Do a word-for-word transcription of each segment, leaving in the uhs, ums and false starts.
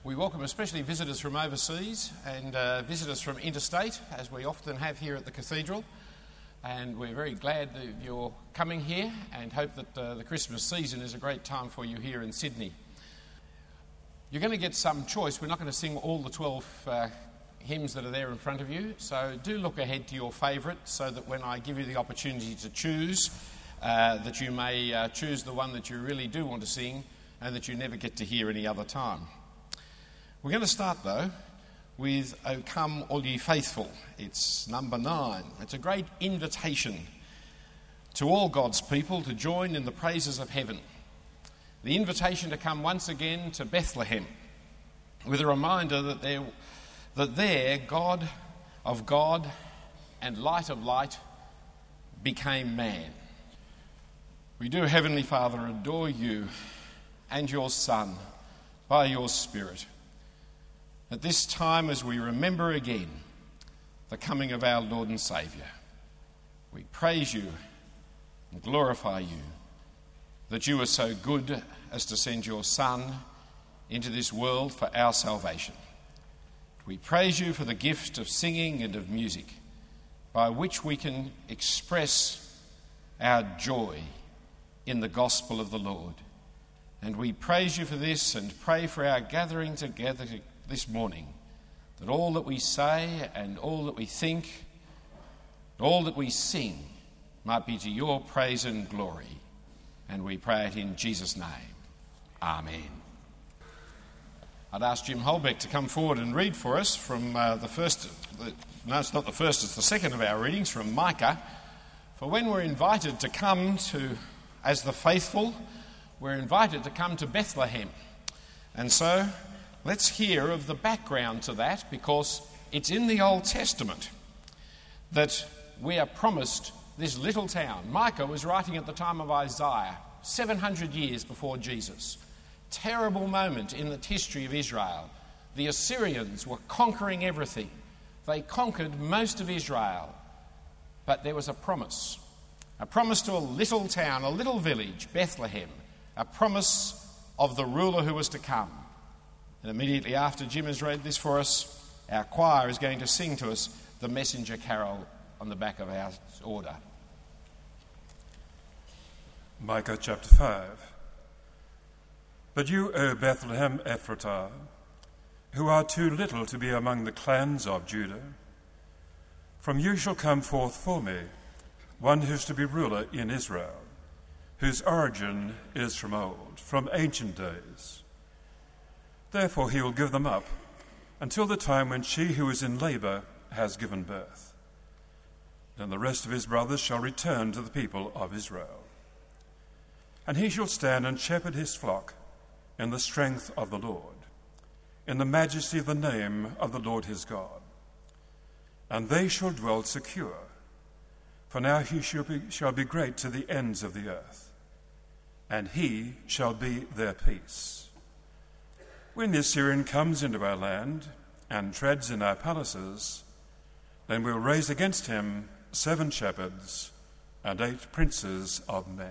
We welcome especially visitors from overseas and uh, visitors from interstate, as we often have here at the Cathedral. And we're very glad that you're coming here and hope that uh, the Christmas season is a great time for you here in Sydney. You're going to get some choice. We're not going to sing all the twelve uh, hymns that are there in front of you, so do look ahead to your favourite so that when I give you the opportunity to choose, uh, that you may uh, choose the one that you really do want to sing and that you never get to hear any other time. We're going to start, though, with O Come All Ye Faithful. It's number nine. It's a great invitation to all God's people to join in the praises of heaven. The invitation to come once again to Bethlehem with a reminder that there, that there God of God and light of light became man. We do, Heavenly Father, adore you and your Son by your Spirit. At this time, as we remember again the coming of our Lord and Saviour, we praise you and glorify you that you are so good as to send your Son into this world for our salvation. We praise you for the gift of singing and of music, by which we can express our joy in the gospel of the Lord. And we praise you for this and pray for our gathering together this morning, that all that we say and all that we think, all that we sing might be to your praise and glory. And we pray it in Jesus' name. Amen. I'd ask Jim Holbeck to come forward and read for us from uh, the first, the, no, it's not the first, it's the second of our readings from Micah. For when we're invited to come to, as the faithful, we're invited to come to Bethlehem. And so let's hear of the background to that, because it's in the Old Testament that we are promised this little town. Micah was writing at the time of Isaiah, seven hundred years before Jesus. Terrible moment in the history of Israel. The Assyrians were conquering everything. They conquered most of Israel. But there was a promise. A promise to a little town, a little village, Bethlehem. A promise of the ruler who was to come. And immediately after Jim has read this for us, our choir is going to sing to us the Messenger Carol on the back of our order. Micah chapter five. But you, O Bethlehem Ephratah, who are too little to be among the clans of Judah, from you shall come forth for me one who is to be ruler in Israel, whose origin is from old, from ancient days. Therefore he will give them up until the time when she who is in labour has given birth. Then the rest of his brothers shall return to the people of Israel. And he shall stand and shepherd his flock in the strength of the Lord, in the majesty of the name of the Lord his God. And they shall dwell secure, for now he shall be, shall be great to the ends of the earth, and he shall be their peace. When the Assyrian comes into our land and treads in our palaces, then we'll raise against him seven shepherds and eight princes of men.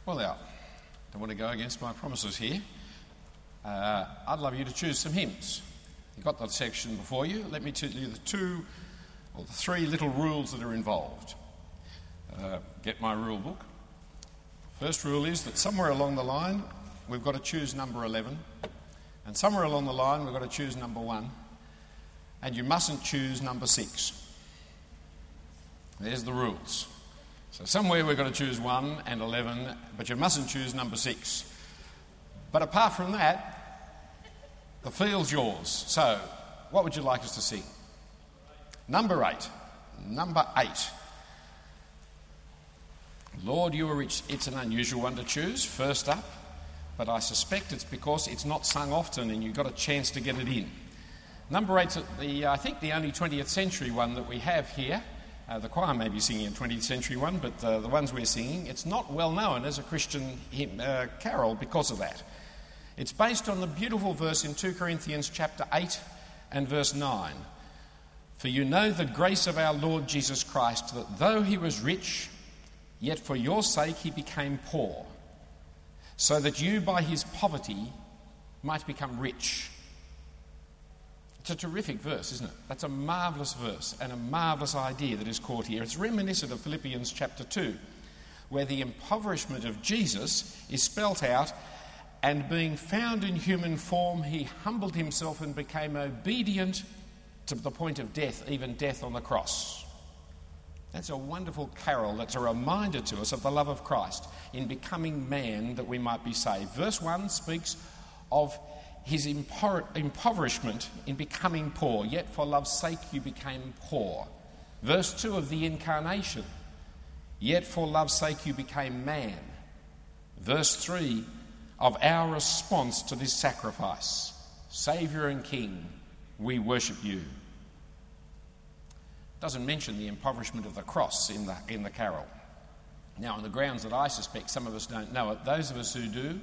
Well, now, don't want to go against my promises here. Uh, I'd love you to choose some hymns. You've got that section before you. Let me tell you the two or the three little rules that are involved. Uh, get my rule book. First rule is that somewhere along the line we've got to choose number eleven, and somewhere along the line we've got to choose number one, and you mustn't choose number six. There's the rules. So somewhere we've got to choose one and eleven, but you mustn't choose number six. But apart from that, the field's yours. So, what would you like us to sing? Number eight. Number eight. Lord, you are rich. It's an unusual one to choose, first up, but I suspect it's because it's not sung often and you've got a chance to get it in. Number eight's the, I think, the only twentieth century one that we have here. Uh, the choir may be singing a twentieth century one, but uh, the ones we're singing, it's not well known as a Christian hymn, uh, carol because of that. It's based on the beautiful verse in two Corinthians chapter eight and verse nine. For you know the grace of our Lord Jesus Christ, that though he was rich, yet for your sake he became poor, so that you by his poverty might become rich. It's a terrific verse, isn't it? That's a marvellous verse and a marvellous idea that is caught here. It's reminiscent of Philippians chapter two, where the impoverishment of Jesus is spelt out, and being found in human form, he humbled himself and became obedient to the point of death, even death on the cross. That's a wonderful carol that's a reminder to us of the love of Christ in becoming man that we might be saved. Verse one speaks of his impo- impoverishment in becoming poor, yet for love's sake you became poor. Verse two of the incarnation, yet for love's sake you became man. Verse three of our response to this sacrifice, Saviour and King, we worship you. Doesn't mention the impoverishment of the cross in the, in the carol. Now, on the grounds that I suspect some of us don't know it, those of us who do,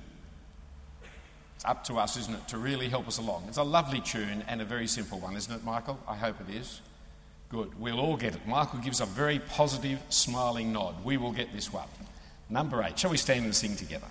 it's up to us, isn't it, to really help us along. It's a lovely tune and a very simple one, isn't it, Michael? I hope it is. Good. We'll all get it. Michael gives a very positive, smiling nod. We will get this one. Number eight. Shall we stand and sing together?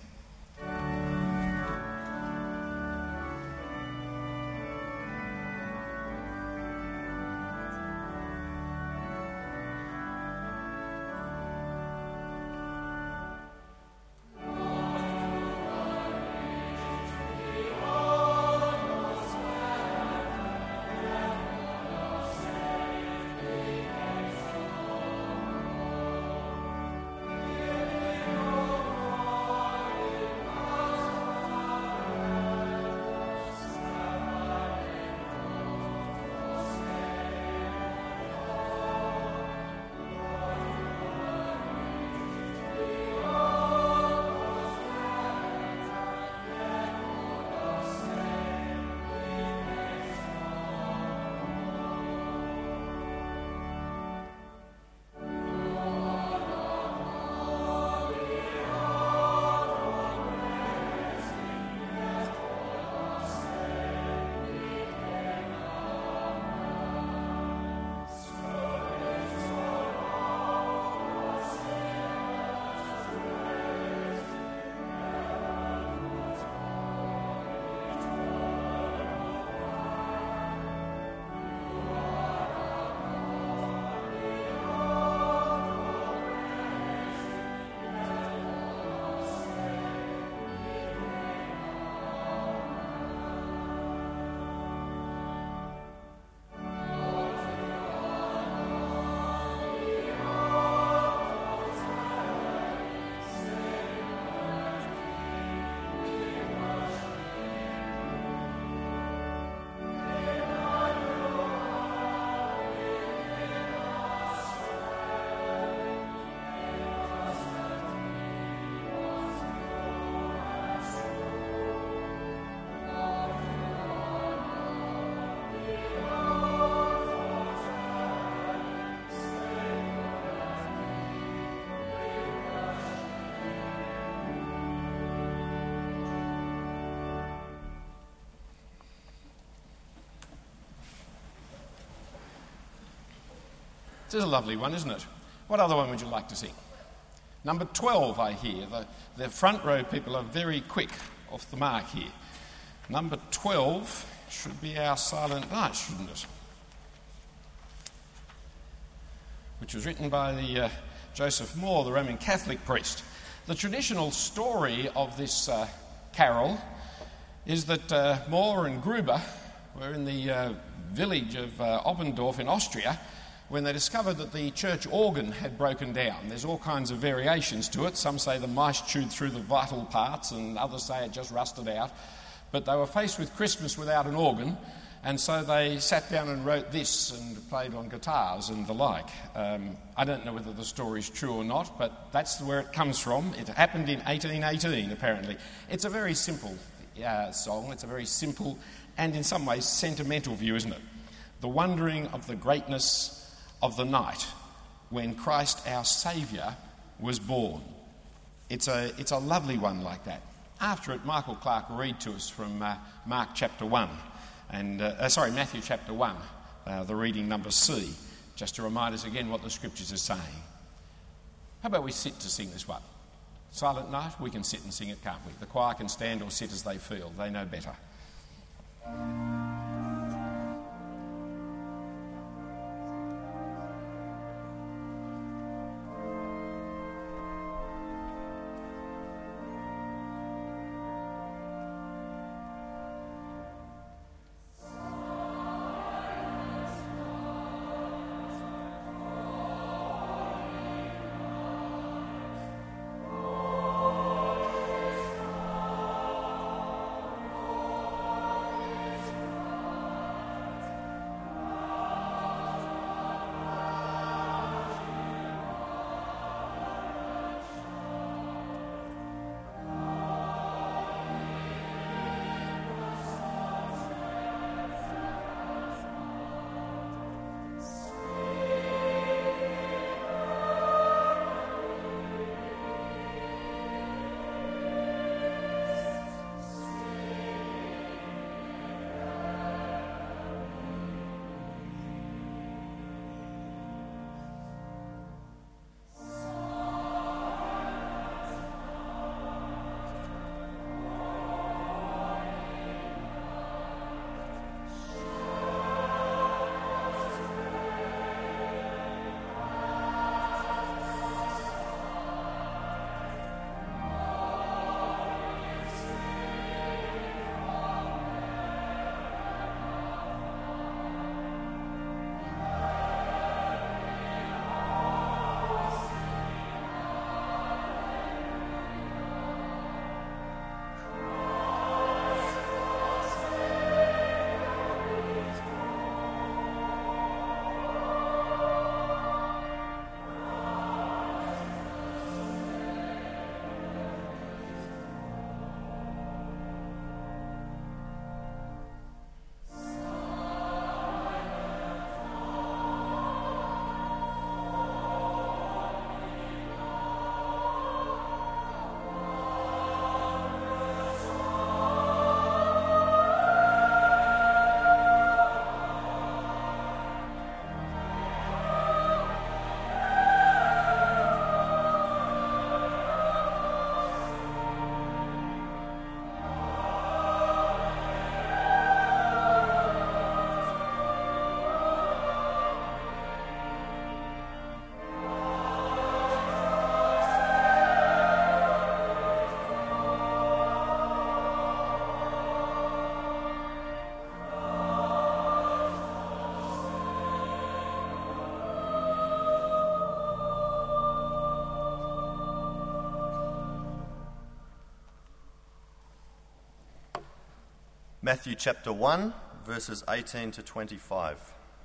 This is a lovely one, isn't it? What other one would you like to sing? Number twelve, I hear. The, the front row people are very quick off the mark here. Number twelve should be our Silent Night, shouldn't it? Which was written by the uh, Joseph Moore, the Roman Catholic priest. The traditional story of this uh, carol is that uh, Moore and Gruber were in the uh, village of uh, Oppendorf in Austria when they discovered that the church organ had broken down. There's all kinds of variations to it. Some say the mice chewed through the vital parts, and others say it just rusted out. But they were faced with Christmas without an organ, and so they sat down and wrote this and played on guitars and the like. Um, I don't know whether the story's true or not, but that's where it comes from. It happened in eighteen eighteen, apparently. It's a very simple uh, song. It's a very simple and in some ways sentimental view, isn't it? The wondering of the greatness of the night when Christ our Saviour was born. It's a, it's a lovely one like that. After it, Michael Clark will read to us from uh, Mark chapter one, and uh, uh, sorry, Matthew chapter one, uh, the reading number C, just to remind us again what the scriptures are saying. How about we sit to sing this one? Silent Night, we can sit and sing it, can't we? The choir can stand or sit as they feel. They know better. Matthew chapter one, verses eighteen to twenty-five.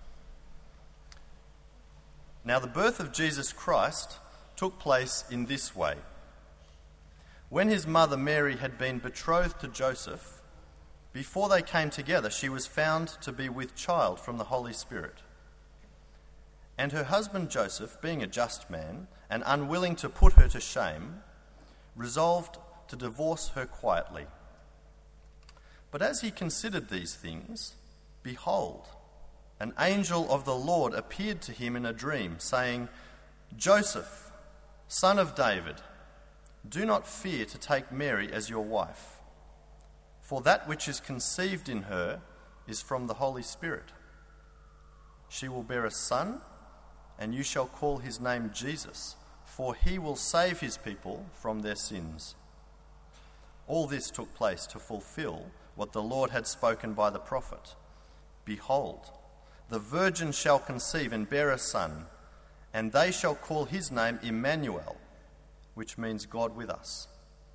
Now the birth of Jesus Christ took place in this way. When his mother Mary had been betrothed to Joseph, before they came together, she was found to be with child from the Holy Spirit. And her husband Joseph, being a just man and unwilling to put her to shame, resolved to divorce her quietly. But as he considered these things, behold, an angel of the Lord appeared to him in a dream, saying, Joseph, "Son of David, do not fear to take Mary as your wife, for that which is conceived in her is from the Holy Spirit. She will bear a son, and you shall call his name Jesus, for he will save his people from their sins." All this took place to fulfill what the Lord had spoken by the prophet. "Behold, the virgin shall conceive and bear a son, and they shall call his name Emmanuel," which means God with us.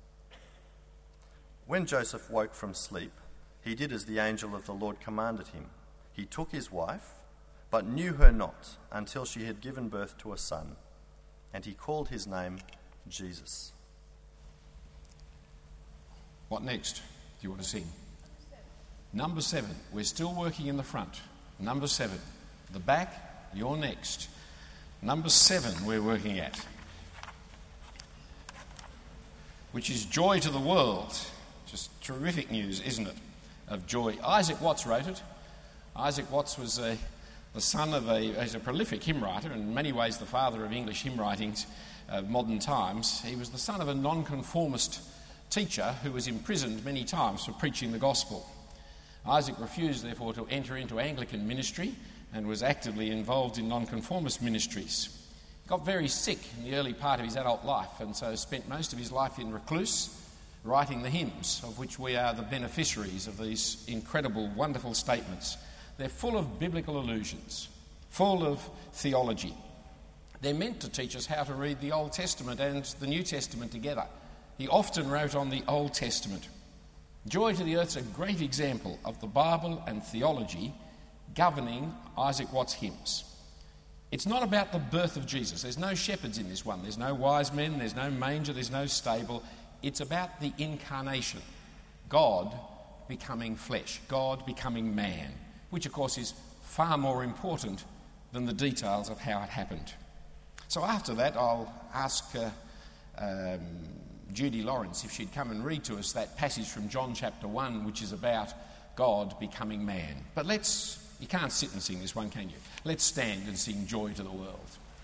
When Joseph woke from sleep, he did as the angel of the Lord commanded him. He took his wife, but knew her not until she had given birth to a son, and he called his name Jesus. What next? Do you want to sing? Number seven. We're still working in the front. Number seven. The back, you're next. Number seven we're working at, which is Joy to the World. Just terrific news, isn't it, of joy. Isaac Watts wrote it. Isaac Watts was a, the son of a, he's a prolific hymn writer, in many ways the father of English hymn writings of modern times. He was the son of a nonconformist teacher who was imprisoned many times for preaching the gospel. Isaac refused, therefore, to enter into Anglican ministry and was actively involved in nonconformist ministries. He got very sick in the early part of his adult life and so spent most of his life in recluse, writing the hymns, of which we are the beneficiaries of these incredible, wonderful statements. They're full of biblical allusions, full of theology. They're meant to teach us how to read the Old Testament and the New Testament together. He often wrote on the Old Testament. Joy to the Earth is a great example of the Bible and theology governing Isaac Watts' hymns. It's not about the birth of Jesus. There's no shepherds in this one. There's no wise men. There's no manger. There's no stable. It's about the incarnation. God becoming flesh. God becoming man. Which, of course, is far more important than the details of how it happened. So after that, I'll ask uh, um, Judy Lawrence if she'd come and read to us that passage from John chapter one, which is about God becoming man. But let's, you can't sit and sing this one, can you? Let's stand and sing Joy to the World.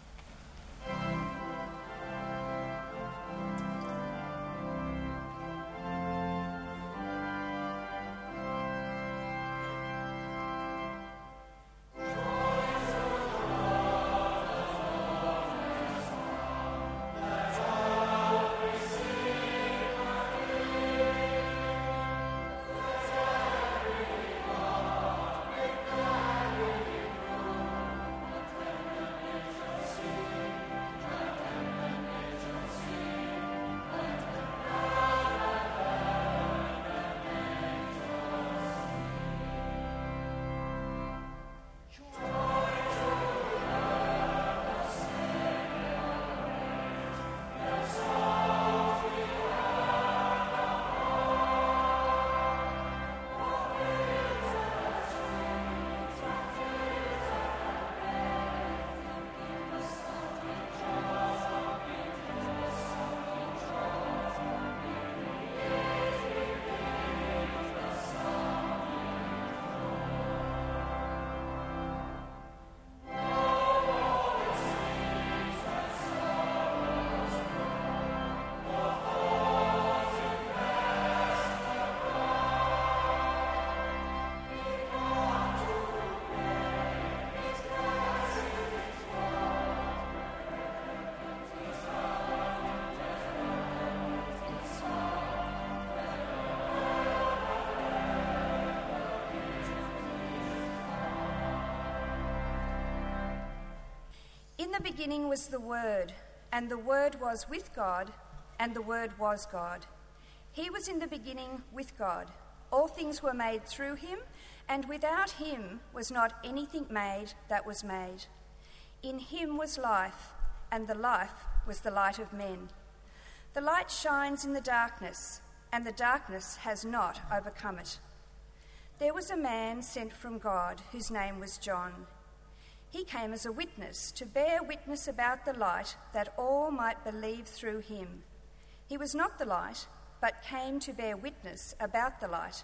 In the beginning was the Word, and the Word was with God, and the Word was God. He was in the beginning with God. All things were made through him, and without him was not anything made that was made. In him was life, and the life was the light of men. The light shines in the darkness, and the darkness has not overcome it. There was a man sent from God whose name was John. He came as a witness to bear witness about the light, that all might believe through him. He was not the light, but came to bear witness about the light.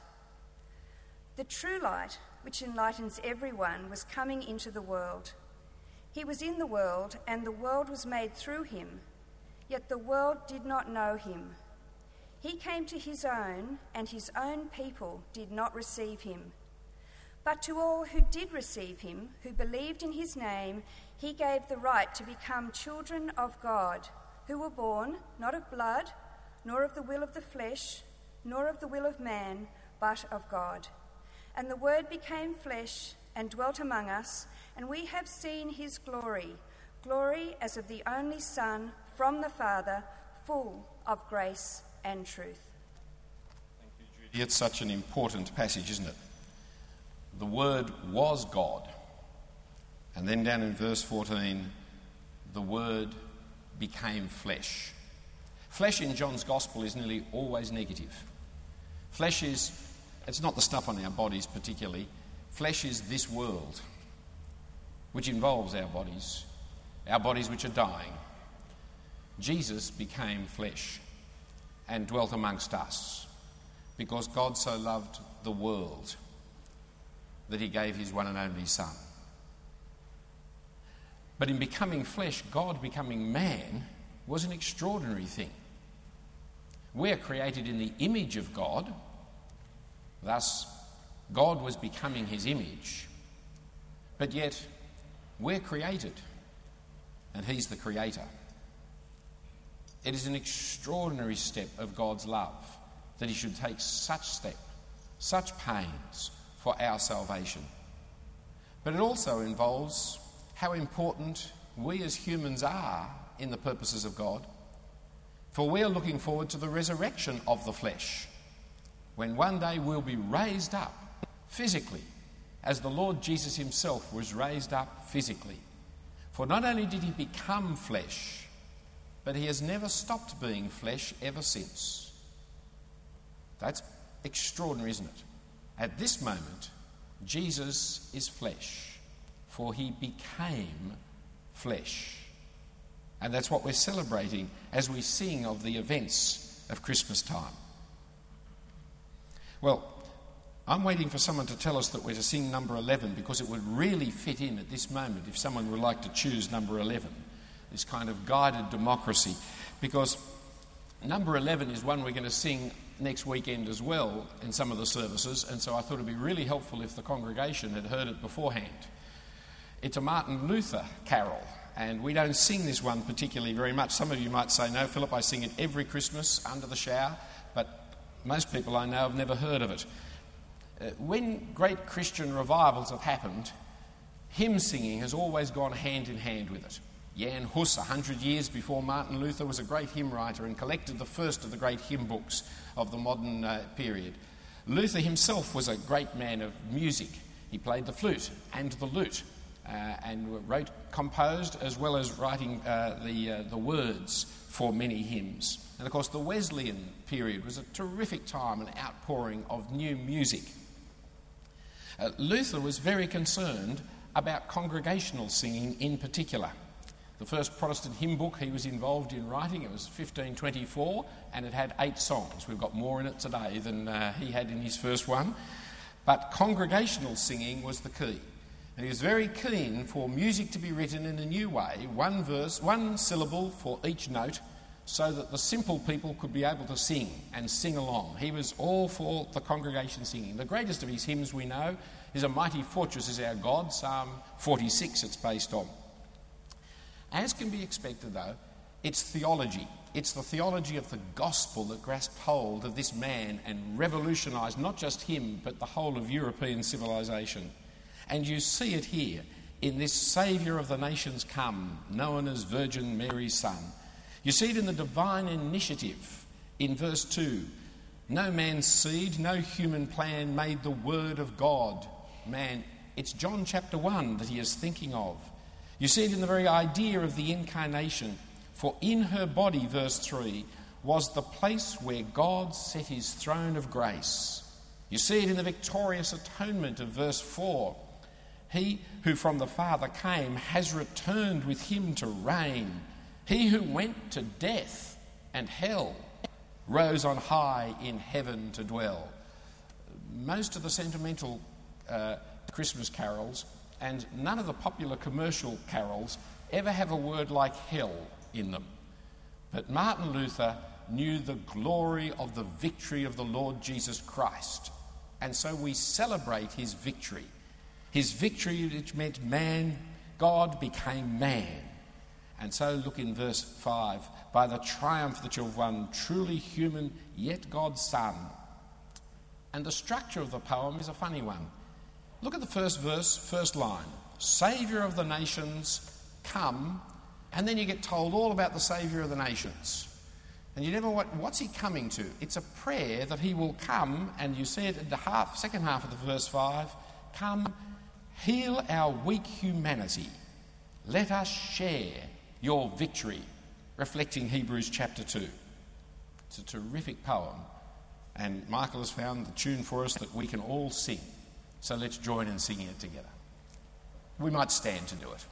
The true light, which enlightens everyone, was coming into the world. He was in the world, and the world was made through him, yet the world did not know him. He came to his own, and his own people did not receive him. But to all who did receive him, who believed in his name, he gave the right to become children of God, who were born not of blood, nor of the will of the flesh, nor of the will of man, but of God. And the Word became flesh and dwelt among us, and we have seen his glory, glory as of the only Son from the Father, full of grace and truth. Thank you, Judy. It's such an important passage, isn't it? The Word was God. And then down in verse fourteen, the Word became flesh. Flesh in John's Gospel is nearly always negative. Flesh is, it's not the stuff on our bodies particularly. Flesh is this world, which involves our bodies, our bodies which are dying. Jesus became flesh and dwelt amongst us because God so loved the world that he gave his one and only Son. But in becoming flesh, God becoming man was an extraordinary thing. We are created in the image of God. Thus, God was becoming his image. But yet, we're created, and he's the creator. It is an extraordinary step of God's love that he should take such step, such pains for our salvation. But it also involves how important we as humans are in the purposes of God. For we are looking forward to the resurrection of the flesh, when one day we'll be raised up physically, as the Lord Jesus himself was raised up physically. For not only did he become flesh, but he has never stopped being flesh ever since. That's extraordinary, isn't it? At this moment, Jesus is flesh, for he became flesh. And that's what we're celebrating as we sing of the events of Christmas time. Well, I'm waiting for someone to tell us that we're to sing number eleven, because it would really fit in at this moment if someone would like to choose number eleven, this kind of guided democracy, because number eleven is one we're going to sing next weekend as well in some of the services, and so I thought it would be really helpful if the congregation had heard it beforehand. It's a Martin Luther carol, and we don't sing this one particularly very much. Some of you might say, no, Philip, I sing it every Christmas under the shower, but most people I know have never heard of it. Uh, when great Christian revivals have happened, hymn singing has always gone hand in hand with it. Jan Hus, a hundred years before Martin Luther, was a great hymn writer and collected the first of the great hymn books of the modern uh, period. Luther himself was a great man of music. He played the flute and the lute, uh, and wrote, composed, as well as writing uh, the uh, the words for many hymns. And of course, the Wesleyan period was a terrific time, an outpouring of new music. Uh, Luther was very concerned about congregational singing in particular. The first Protestant hymn book he was involved in writing, it was fifteen twenty-four, and it had eight songs. We've got more in it today than uh, he had in his first one. But congregational singing was the key. And he was very keen for music to be written in a new way, one verse, one syllable for each note, so that the simple people could be able to sing and sing along. He was all for the congregation singing. The greatest of his hymns we know is A Mighty Fortress is Our God, Psalm forty-six it's based on. As can be expected, though, it's theology. It's the theology of the gospel that grasped hold of this man and revolutionised not just him, but the whole of European civilization. And you see it here in this Saviour of the nations come, known as Virgin Mary's Son. You see it in the divine initiative in verse two. No man's seed, no human plan made the word of God man. It's John chapter one that he is thinking of. You see it in the very idea of the incarnation. For in her body, verse three, was the place where God set his throne of grace. You see it in the victorious atonement of verse four. He who from the Father came has returned with him to reign. He who went to death and hell rose on high in heaven to dwell. Most of the sentimental uh, Christmas carols and none of the popular commercial carols ever have a word like hell in them. But Martin Luther knew the glory of the victory of the Lord Jesus Christ. And so we celebrate his victory. His victory which meant man, God became man. And so look in verse five. By the triumph that you've won, truly human, yet God's Son. And the structure of the poem is a funny one. Look at the first verse, first line. Saviour of the nations, come. And then you get told all about the Saviour of the nations. And you never, what, what's he coming to? It's a prayer that he will come, and you see it at the half, second half of the verse five. Come, heal our weak humanity. Let us share your victory, reflecting Hebrews chapter two. It's a terrific poem, and Michael has found the tune for us that we can all sing. So let's join in singing it together. We might stand to do it.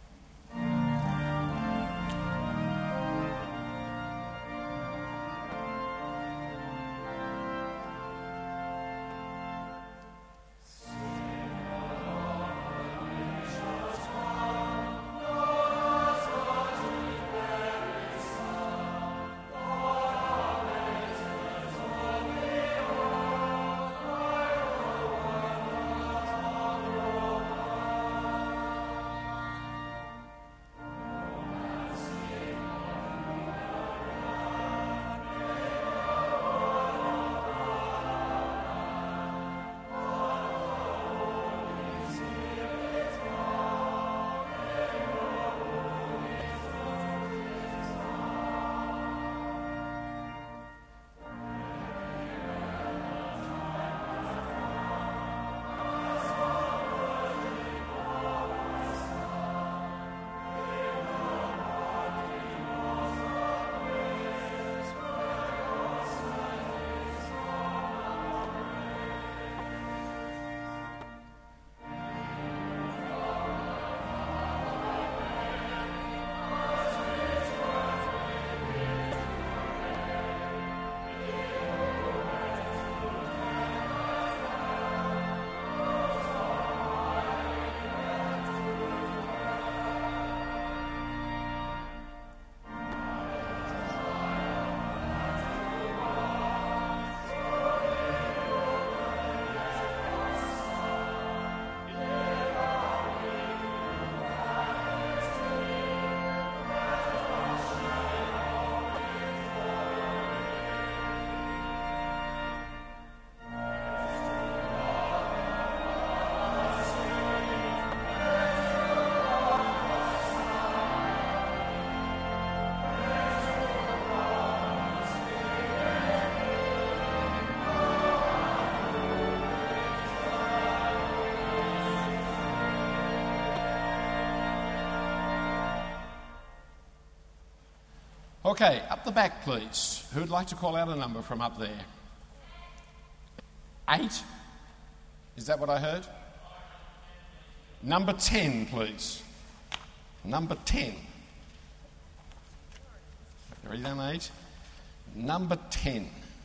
Okay, up the back, please. Who'd like to call out a number from up there? Eight? Is that what I heard? Number ten, please. Number ten. Read down eight. Number ten.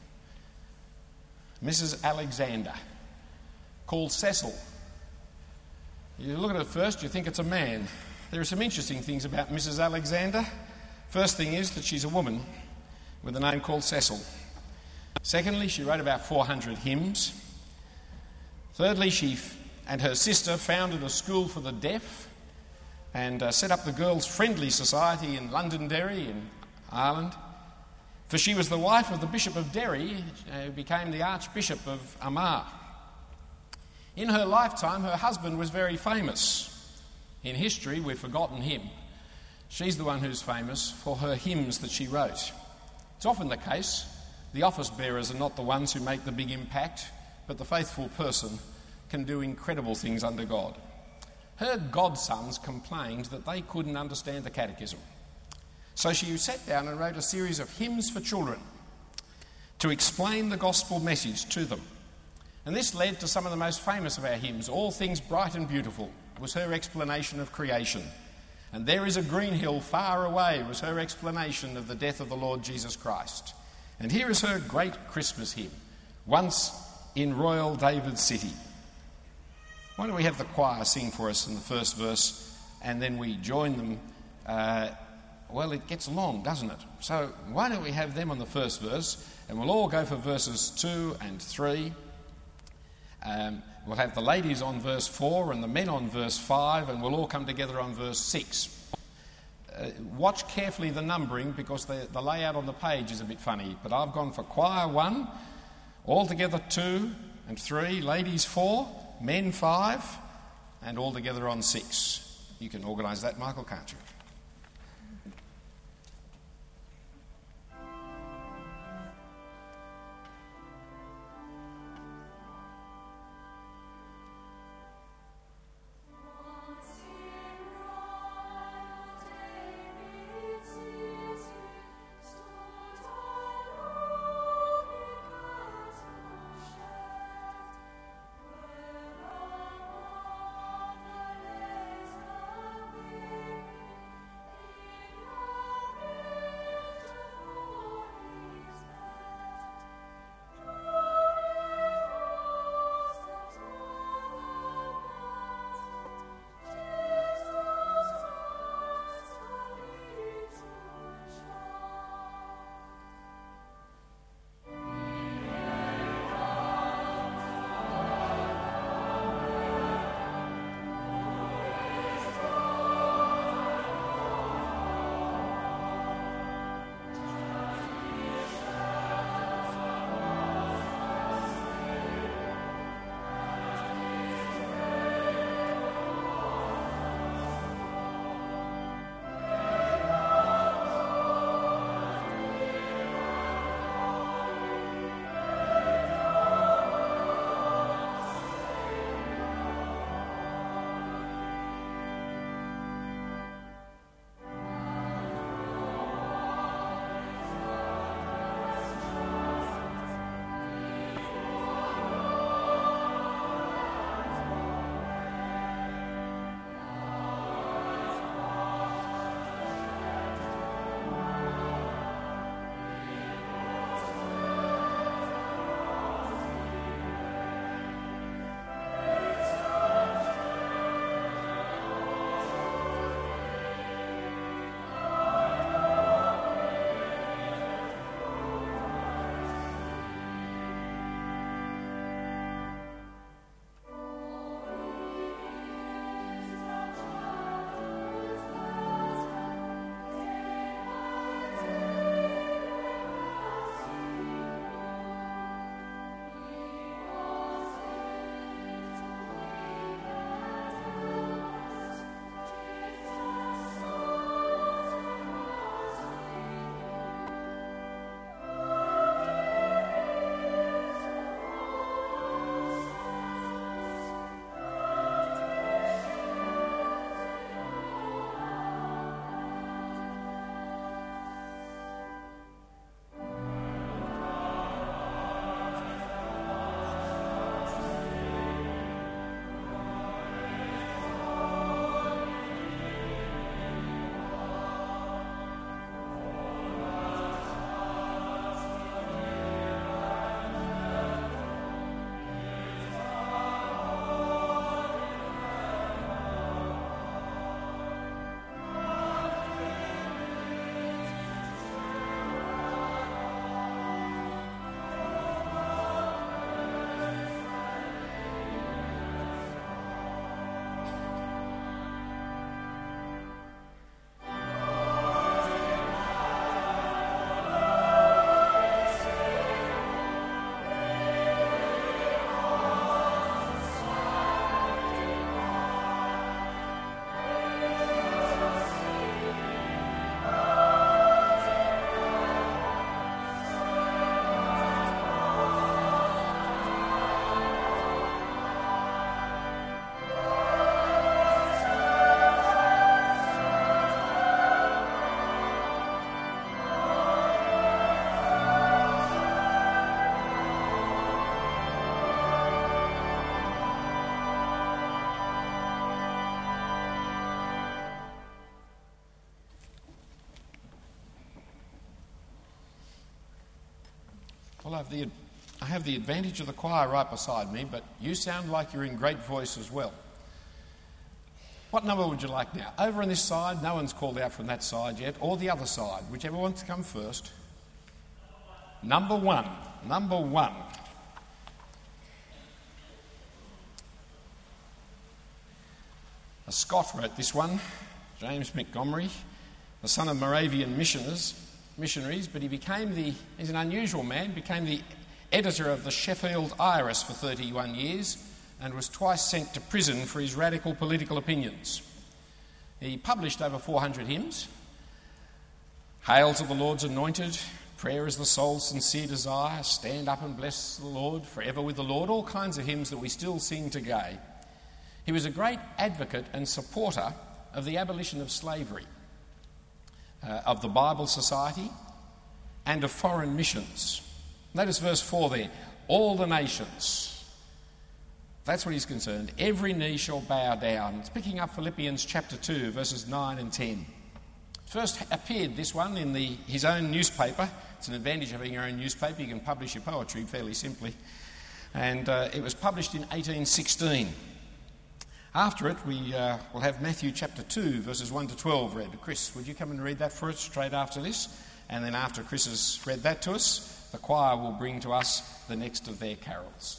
Missus Alexander, called Cecil. You look at it first, you think it's a man. There are some interesting things about Missus Alexander. First thing is that she's a woman with a name called Cecil. Secondly, she wrote about four hundred hymns. Thirdly, she f- and her sister founded a school for the deaf and uh, set up the Girls' Friendly Society in Londonderry in Ireland. For she was the wife of the Bishop of Derry, who uh, became the Archbishop of Armagh. In her lifetime, her husband was very famous. In history, we've forgotten him. She's the one who's famous for her hymns that she wrote. It's often the case. The office bearers are not the ones who make the big impact, but the faithful person can do incredible things under God. Her godsons complained that they couldn't understand the catechism. So she sat down and wrote a series of hymns for children to explain the gospel message to them. And this led to some of the most famous of our hymns. All Things Bright and Beautiful was her explanation of creation. And There Is a Green Hill Far Away was her explanation of the death of the Lord Jesus Christ. And here is her great Christmas hymn, Once in Royal David's City. Why don't we have the choir sing for us in the first verse, and then we join them uh, well, it gets long, doesn't it? So why don't we have them on the first verse, and we'll all go for verses two and three. Um, we'll have the ladies on verse four and the men on verse five, and we'll all come together on verse six. Uh, watch carefully the numbering, because the, the layout on the page is a bit funny, but I've gone for choir one, all together two and three, ladies four, men five, and all together on six. You can organise that, Michael, can't you? Well, I have, the, I have the advantage of the choir right beside me, but you sound like you're in great voice as well. What number would you like now? Over on this side, no one's called out from that side yet, or the other side, whichever wants to come first. Number one. Number one. A Scot wrote this one, James Montgomery, the son of Moravian missioners, missionaries, but he became the, he's an unusual man, became the editor of the Sheffield Iris for thirty-one years and was twice sent to prison for his radical political opinions. He published over four hundred hymns. Hail to the Lord's anointed, prayer is the soul's sincere desire, stand up and bless the Lord, forever with the Lord, all kinds of hymns that we still sing today. He was a great advocate and supporter of the abolition of slavery, uh, of the Bible Society, and of foreign missions. Notice verse four there, all the nations. That's what he's concerned. Every knee shall bow down. It's picking up Philippians chapter two, verses nine and ten. First appeared, this one, in the, his own newspaper. It's an advantage of having your own newspaper. You can publish your poetry fairly simply. And uh, it was published in eighteen sixteen. After it, we uh, will have Matthew chapter two, verses one to twelve read. Chris, would you come and read that for us straight after this? And then after Chris has read that to us, the choir will bring to us the next of their carols.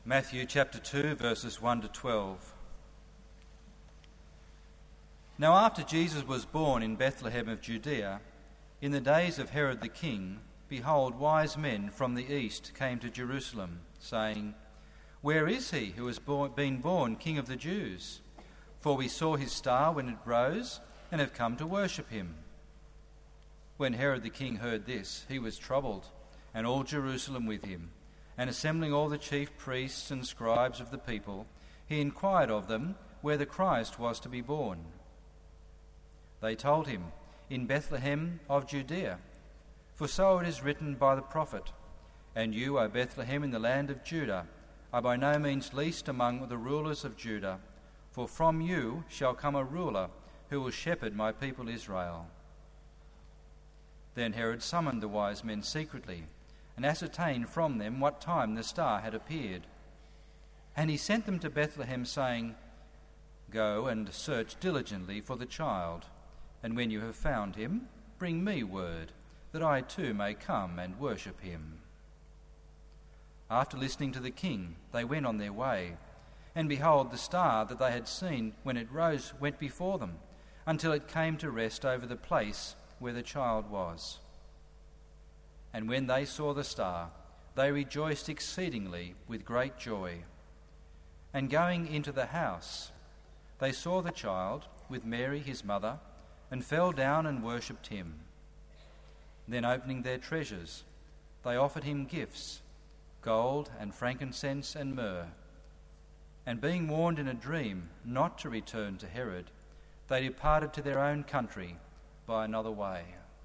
Matthew chapter two, verses one to twelve. Now after Jesus was born in Bethlehem of Judea, in the days of Herod the king, behold, wise men from the east came to Jerusalem, saying, Where is he who has born, been born King of the Jews? For we saw his star when it rose, and have come to worship him. When Herod the king heard this, he was troubled, and all Jerusalem with him. And assembling all the chief priests and scribes of the people, he inquired of them where the Christ was to be born. They told him, In Bethlehem of Judea, for so it is written by the prophet, And you, O Bethlehem, in the land of Judah, are by no means least among the rulers of Judah, for from you shall come a ruler who will shepherd my people Israel. Then Herod summoned the wise men secretly, and ascertained from them what time the star had appeared. And he sent them to Bethlehem, saying, Go and search diligently for the child, and when you have found him, bring me word, that I too may come and worship him. After listening to the king, they went on their way, and behold, the star that they had seen when it rose went before them, until it came to rest over the place where the child was. And when they saw the star, they rejoiced exceedingly with great joy. And going into the house, they saw the child with Mary his mother, and fell down and worshipped him. Then opening their treasures, they offered him gifts, gold and frankincense and myrrh. And being warned in a dream not to return to Herod, they departed to their own country by another way.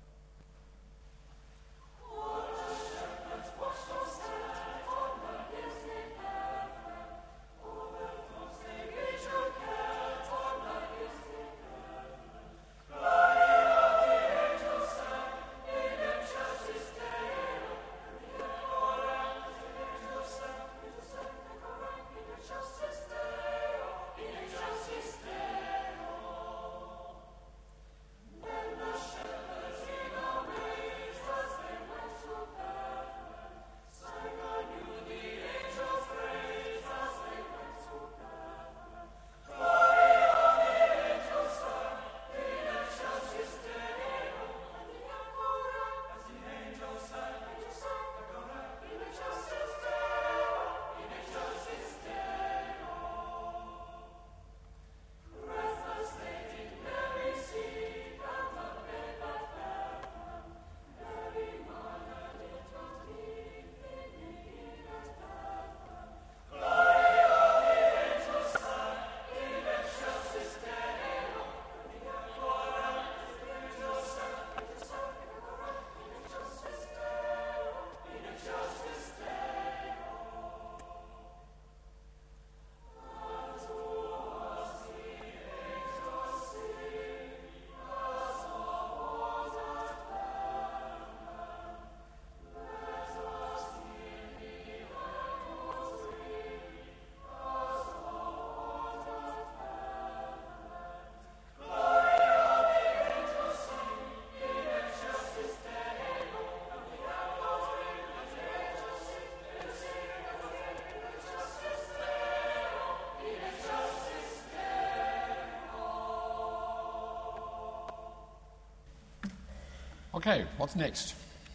Okay, what's next?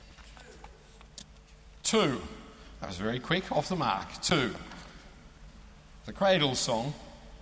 Two. That was very quick, off the mark. Two. The Cradle Song.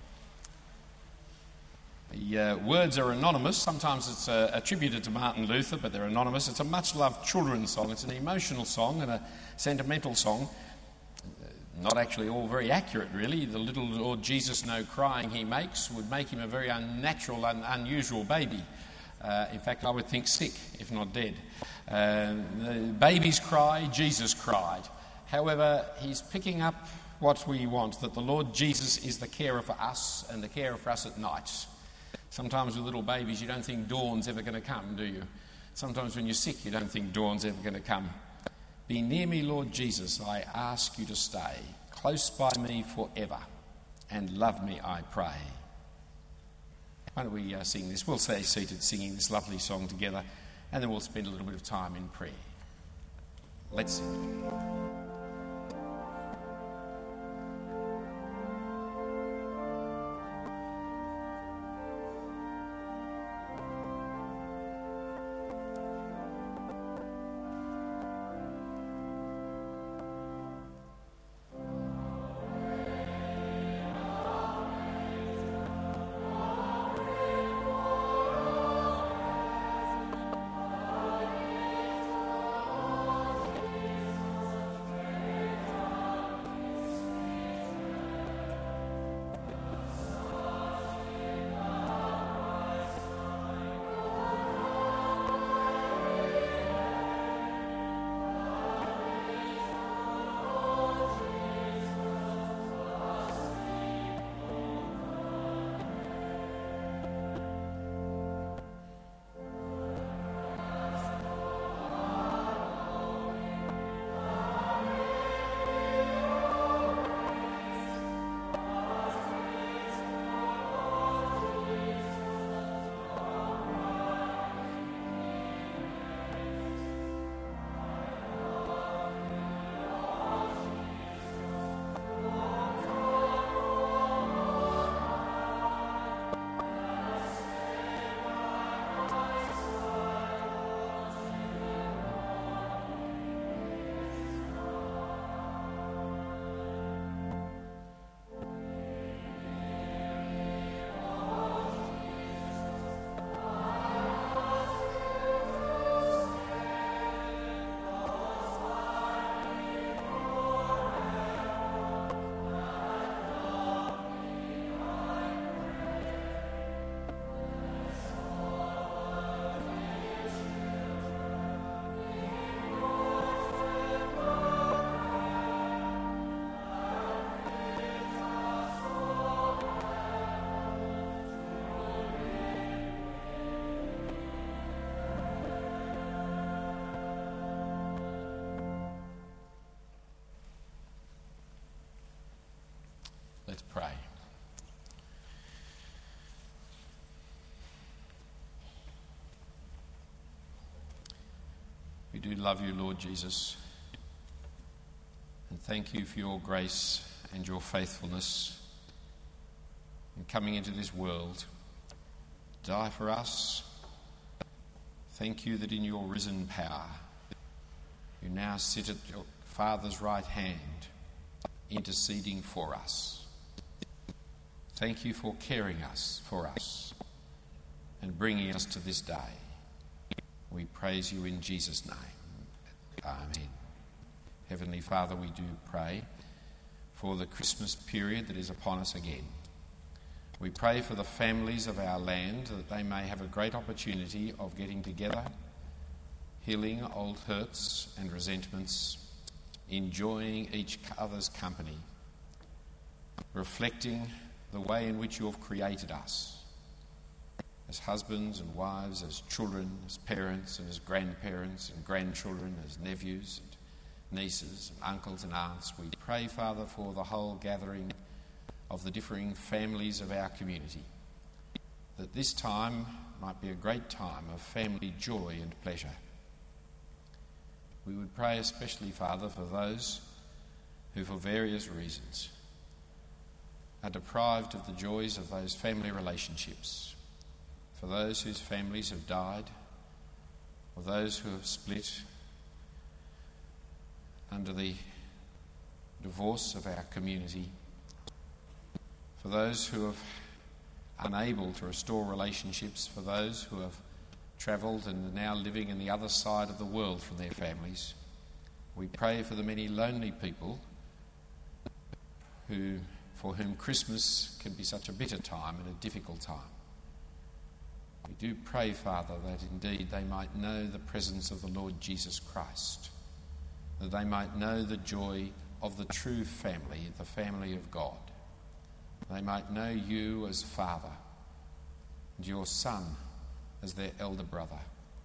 The uh, words are anonymous. Sometimes it's uh, attributed to Martin Luther, but they're anonymous. It's a much-loved children's song. It's an emotional song and a sentimental song. Not actually all very accurate, really. The little Lord Jesus no crying he makes would make him a very unnatural and unusual baby. Uh, in fact, I would think sick, if not dead. Uh, the babies cry, Jesus cried. However, he's picking up what we want, that the Lord Jesus is the carer for us and the carer for us at night. Sometimes with little babies, you don't think dawn's ever going to come, do you? Sometimes when you're sick, you don't think dawn's ever going to come. Be near me, Lord Jesus, I ask you to stay, close by me forever, and love me, I pray. Why don't we uh, sing this? We'll stay seated singing this lovely song together, and then we'll spend a little bit of time in prayer. Let's sing. pray. We do love you, Lord Jesus, and thank you for your grace and your faithfulness in coming into this world, die for us. Thank you that in your risen power you now sit at your Father's right hand, interceding for us. Thank you for caring us for us and bringing us to this day. We praise you in Jesus' name. Amen. Heavenly Father, we do pray for the Christmas period that is upon us again. We pray for the families of our land that they may have a great opportunity of getting together, healing old hurts and resentments, enjoying each other's company, reflecting the way in which you have created us as husbands and wives, as children, as parents and as grandparents and grandchildren, as nephews and nieces and uncles and aunts. We pray, Father, for the whole gathering of the differing families of our community, that this time might be a great time of family joy and pleasure. We would pray especially, Father, for those who for various reasons are deprived of the joys of those family relationships, for those whose families have died, or those who have split under the divorce of our community, for those who are unable to restore relationships, for those who have travelled and are now living in the other side of the world from their families. We pray for the many lonely people who, for whom Christmas can be such a bitter time and a difficult time. We do pray, Father, that indeed they might know the presence of the Lord Jesus Christ, that they might know the joy of the true family, the family of God. They might know you as Father and your Son as their elder brother.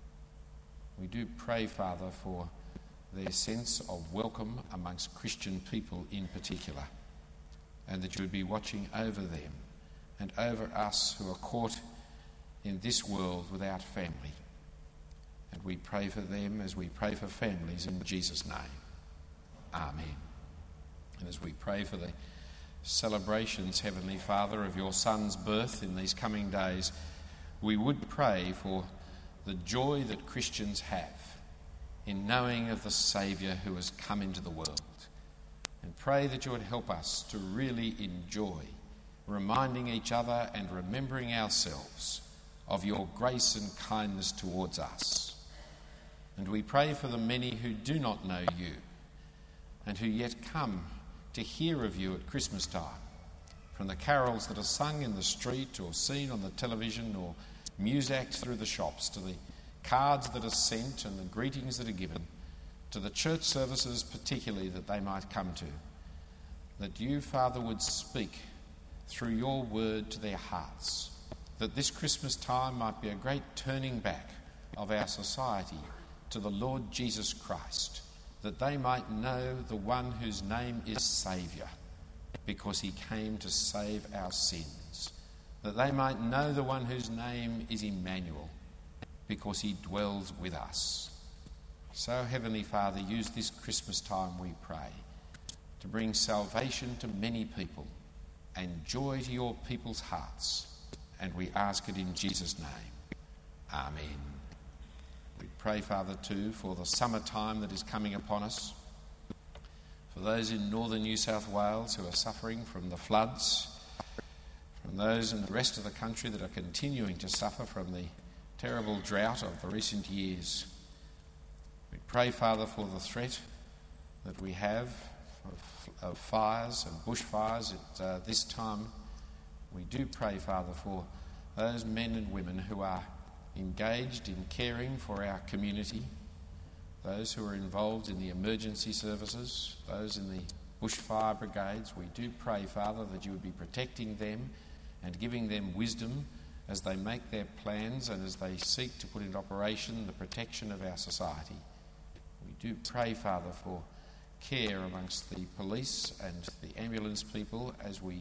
We do pray, Father, for their sense of welcome amongst Christian people in particular, and that you would be watching over them and over us who are caught in this world without family. And we pray for them as we pray for families in Jesus' name. Amen. And as we pray for the celebrations, Heavenly Father, of your Son's birth in these coming days, we would pray for the joy that Christians have in knowing of the Saviour who has come into the world, and pray that you would help us to really enjoy reminding each other and remembering ourselves of your grace and kindness towards us. And we pray for the many who do not know you and who yet come to hear of you at Christmas time, from the carols that are sung in the street or seen on the television or musiced through the shops, to the cards that are sent and the greetings that are given, to the church services particularly that they might come to, that you, Father, would speak through your word to their hearts, that this Christmas time might be a great turning back of our society to the Lord Jesus Christ, that they might know the one whose name is Saviour, because he came to save our sins, that they might know the one whose name is Emmanuel, because he dwells with us. So, Heavenly Father, use this Christmas time, we pray, to bring salvation to many people and joy to your people's hearts, and we ask it in Jesus' name. Amen. We pray, Father, too, for the summertime that is coming upon us, for those in northern New South Wales who are suffering from the floods, from those in the rest of the country that are continuing to suffer from the terrible drought of the recent years. We pray, Father, for the threat that we have of, of fires and bushfires at uh, this time. We do pray, Father, for those men and women who are engaged in caring for our community, those who are involved in the emergency services, those in the bushfire brigades. We do pray, Father, that you would be protecting them and giving them wisdom as they make their plans and as they seek to put into operation the protection of our society. We do pray, Father, for care amongst the police and the ambulance people as we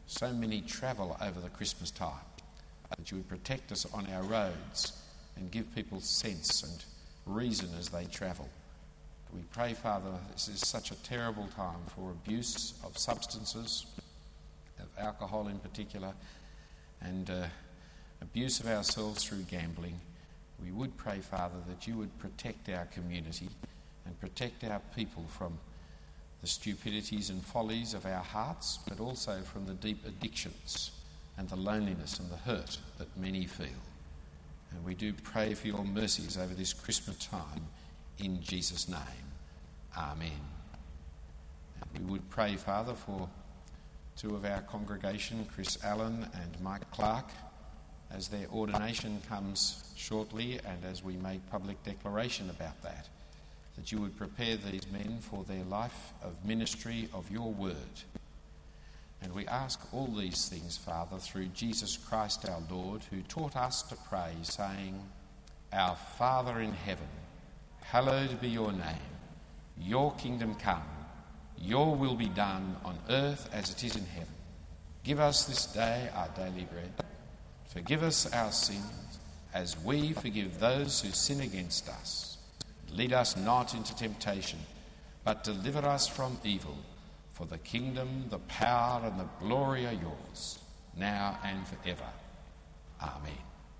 so many travel over the Christmas time, that you would protect us on our roads and give people sense and reason as they travel. We pray, Father, this is such a terrible time for abuse of substances, of alcohol in particular, and uh, abuse of ourselves through gambling. We would pray, Father, that you would protect our community and protect our people from the stupidities and follies of our hearts, but also from the deep addictions and the loneliness and the hurt that many feel. And we do pray for your mercies over this Christmas time in Jesus' name. Amen. And we would pray, Father, for two of our congregation, Chris Allen and Mike Clark, as their ordination comes shortly and as we make public declaration about that, that you would prepare these men for their life of ministry of your word. And we ask all these things, Father, through Jesus Christ our Lord, who taught us to pray, saying, Our Father in heaven, hallowed be your name. Your kingdom come. Your will be done on earth as it is in heaven. Give us this day our daily bread. Forgive us our sins, as we forgive those who sin against us. Lead us not into temptation, but deliver us from evil. For the kingdom, the power, and the glory are yours, now and forever. Amen.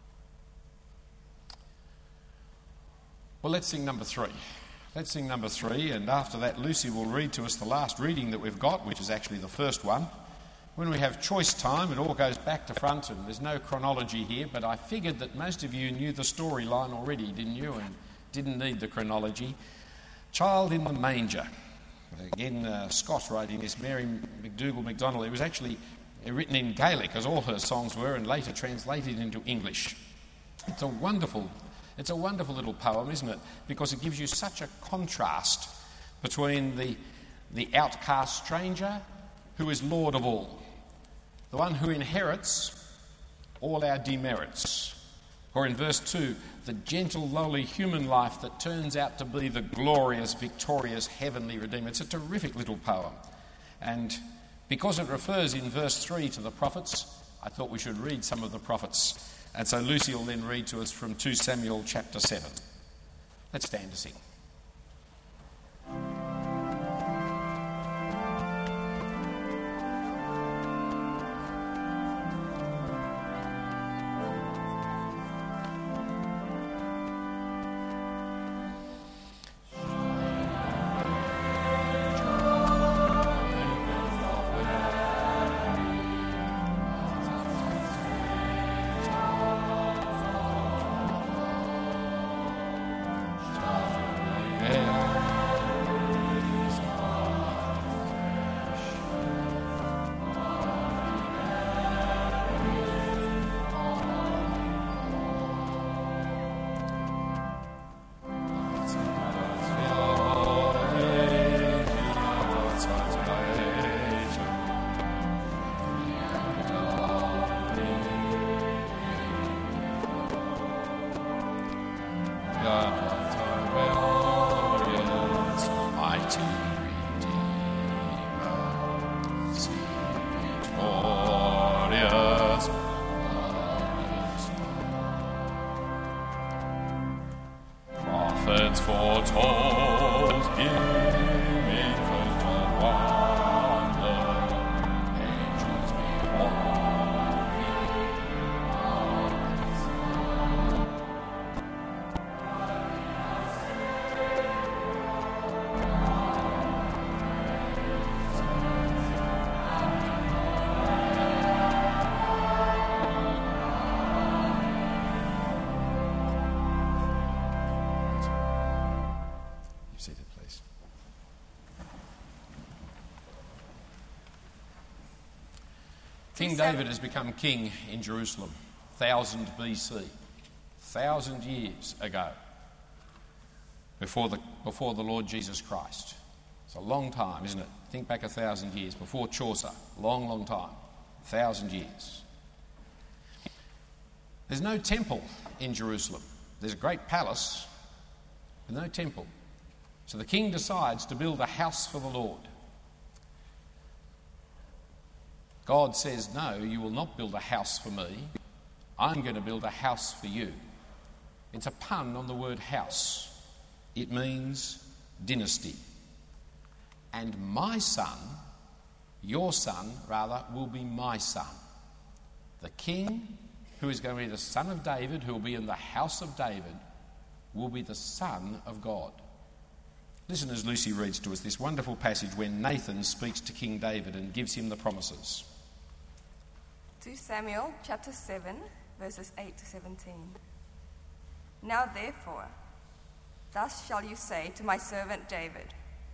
Well, let's sing number three. Let's sing number three, and after that Lucy will read to us the last reading that we've got, which is actually the first one. When we have choice time, it all goes back to front, and there's no chronology here, but I figured that most of you knew the storyline already, didn't you, and didn't need the chronology. Child in the manger. Again, uh, Scott writing this, Mary McDougall MacDonald. It was actually written in Gaelic, as all her songs were, and later translated into English. It's a wonderful, it's a wonderful little poem, isn't it? Because it gives you such a contrast between the, the outcast stranger who is Lord of all, the one who inherits all our demerits. Or in verse two, the gentle, lowly human life that turns out to be the glorious, victorious, heavenly Redeemer. It's a terrific little poem. And because it refers in verse three to the prophets, I thought we should read some of the prophets. And so Lucy will then read to us from two Samuel chapter seven. Let's stand to sing. King David has become king in Jerusalem, one thousand B C, one thousand years ago, before the, before the Lord Jesus Christ. It's a long time, isn't it? Think back a thousand years, before Chaucer, long, long time, a thousand years. There's no temple in Jerusalem. There's a great palace, but no temple. So the king decides to build a house for the Lord. God says, no, you will not build a house for me. I'm going to build a house for you. It's a pun on the word house. It means dynasty. And my son, your son, rather, will be my son. The king, who is going to be the son of David, who will be in the house of David, will be the Son of God. Listen as Lucy reads to us this wonderful passage when Nathan speaks to King David and gives him the promises. Second Samuel chapter seven, verses eight to seventeen. Now therefore, thus shall you say to my servant David,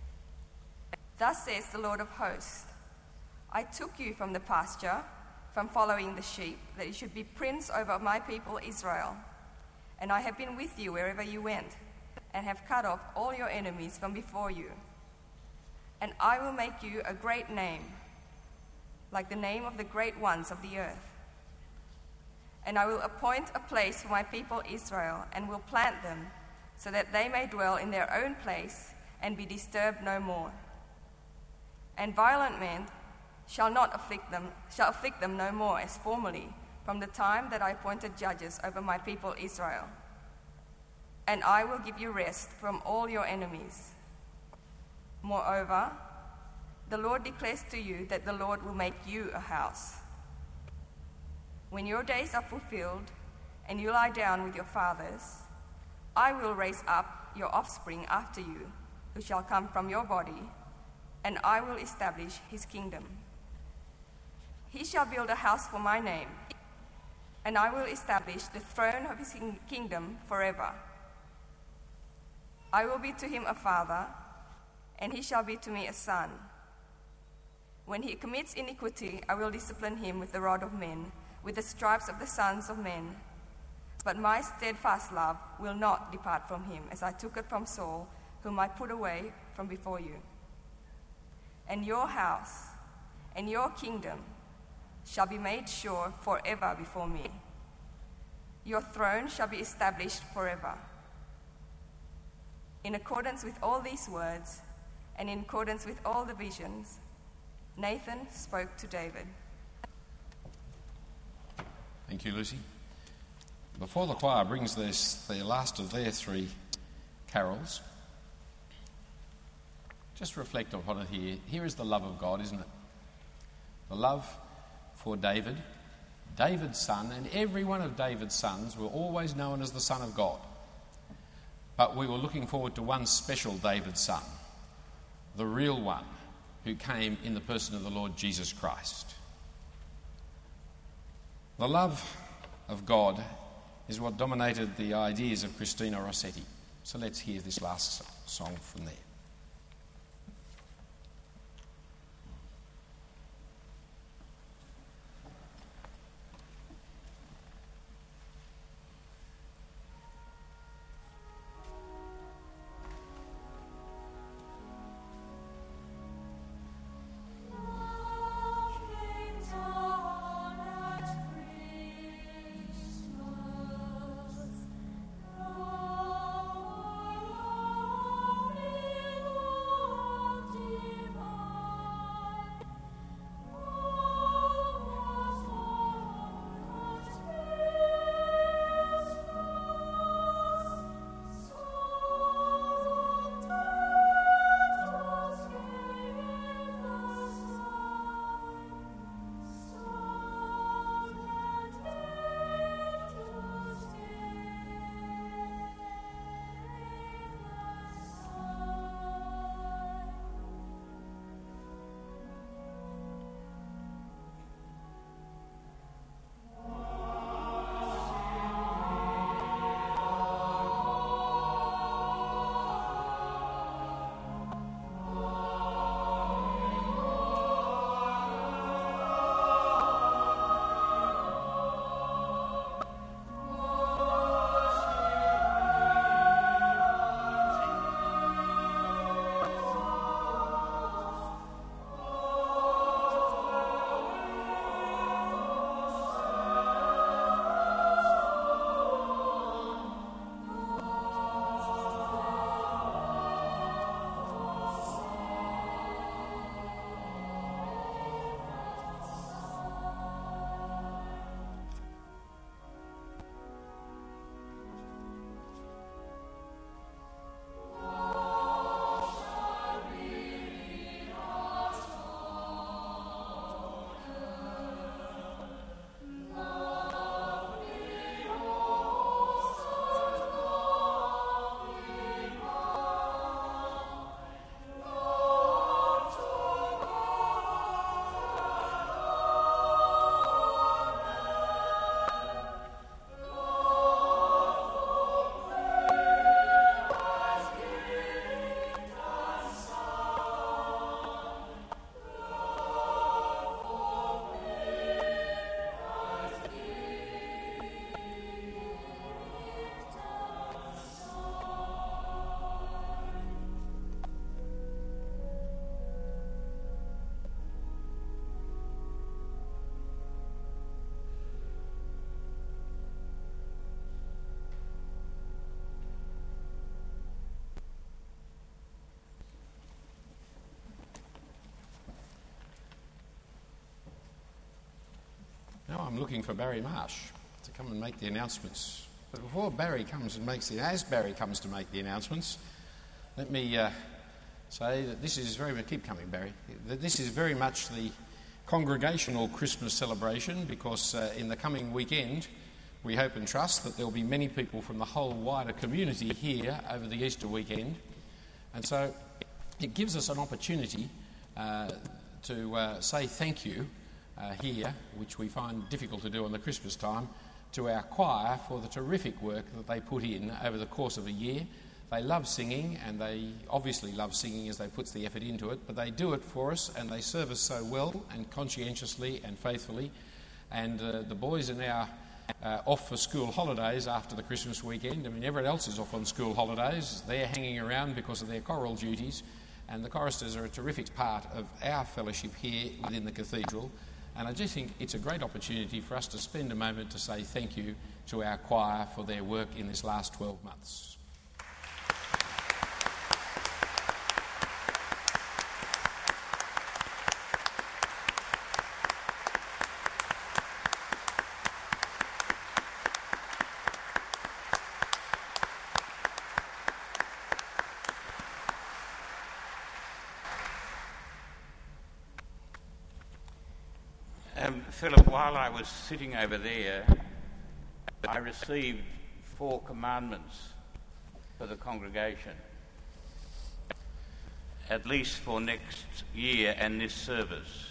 Thus says the Lord of hosts, I took you from the pasture, from following the sheep, that you should be prince over my people Israel. And I have been with you wherever you went, and have cut off all your enemies from before you. And I will make you a great name, like the name of the great ones of the earth. And I will appoint a place for my people Israel, and will plant them, so that they may dwell in their own place, and be disturbed no more. And violent men shall not afflict them, shall afflict them no more as formerly, from the time that I appointed judges over my people Israel. And I will give you rest from all your enemies. Moreover, the Lord declares to you that the Lord will make you a house. When your days are fulfilled, and you lie down with your fathers, I will raise up your offspring after you, who shall come from your body, and I will establish his kingdom. He shall build a house for my name, and I will establish the throne of his kingdom forever. I will be to him a father, and he shall be to me a son. When he commits iniquity, I will discipline him with the rod of men, with the stripes of the sons of men. But my steadfast love will not depart from him, as I took it from Saul, whom I put away from before you. And your house and your kingdom shall be made sure forever before me. Your throne shall be established forever. In accordance with all these words, and in accordance with all the visions, Nathan spoke to David. Thank you, Lucy. Before the choir brings this, the last of their three carols, just reflect upon it here. Here is the love of God, isn't it? The love for David, David's son, and every one of David's sons were always known as the Son of God. But we were looking forward to one special David's son, the real one, who came in the person of the Lord Jesus Christ. The love of God is what dominated the ideas of Christina Rossetti. So let's hear this last song from there. Christmas, I'm looking for Barry Marsh to come and make the announcements. But before Barry comes and makes the, as Barry comes to make the announcements, let me uh, say that this is very, keep coming Barry, that this is very much the congregational Christmas celebration, because uh, in the coming weekend we hope and trust that there will be many people from the whole wider community here over the Easter weekend, and so it gives us an opportunity uh, to uh, say thank you uh, here, which we find difficult to do on the Christmas time, to our choir for the terrific work that they put in over the course of a year. They love singing, and they obviously love singing as they put the effort into it, but they do it for us and they serve us so well and conscientiously and faithfully. And uh, the boys are now uh, off for school holidays after the Christmas weekend. I mean, everyone else is off on school holidays. They're hanging around because of their choral duties, and the choristers are a terrific part of our fellowship here within the cathedral. And I just think it's a great opportunity for us to spend a moment to say thank you to our choir for their work in this last twelve months. Um, Philip, while I was sitting over there, I received four commandments for the congregation, at least for next year and this service.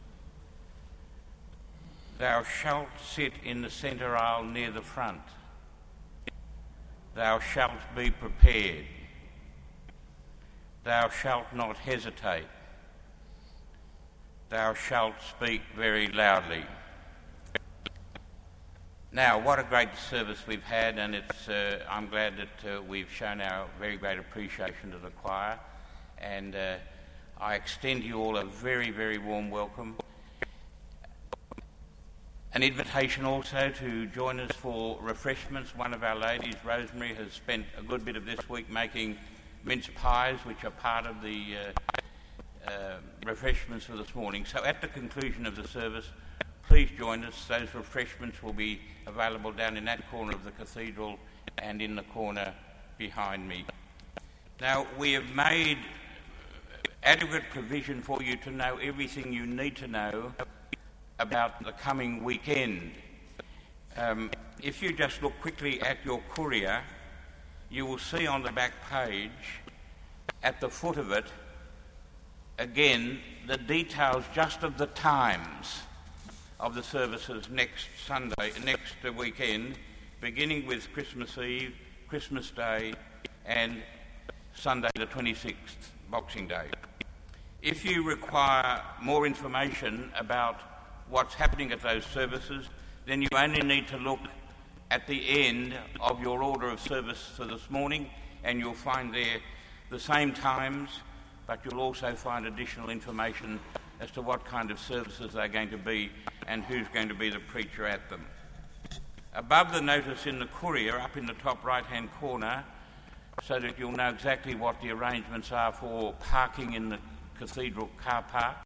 Thou shalt sit in the centre aisle near the front. Thou shalt be prepared. Thou shalt not hesitate. Thou shalt speak very loudly. Now, what a great service we've had, and it's, uh, I'm glad that uh, we've shown our very great appreciation to the choir, and uh, I extend to you all a very, very warm welcome. An invitation also to join us for refreshments. One of our ladies, Rosemary, has spent a good bit of this week making mince pies, which are part of the uh, Uh, refreshments for this morning. So at the conclusion of the service, please join us. Those refreshments will be available down in that corner of the cathedral and in the corner behind me. Now, we have made adequate provision for you to know everything you need to know about the coming weekend. Um, if you just look quickly at your courier, you will see on the back page, at the foot of it, again, the details just of the times of the services next Sunday, next weekend, beginning with Christmas Eve, Christmas Day, and Sunday the twenty-sixth, Boxing Day. If you require more information about what's happening at those services, then you only need to look at the end of your order of service for this morning, and you'll find there the same times, but you'll also find additional information as to what kind of services they're going to be and who's going to be the preacher at them. Above the notice in the courier, up in the top right-hand corner, so that you'll know exactly what the arrangements are for parking in the cathedral car park,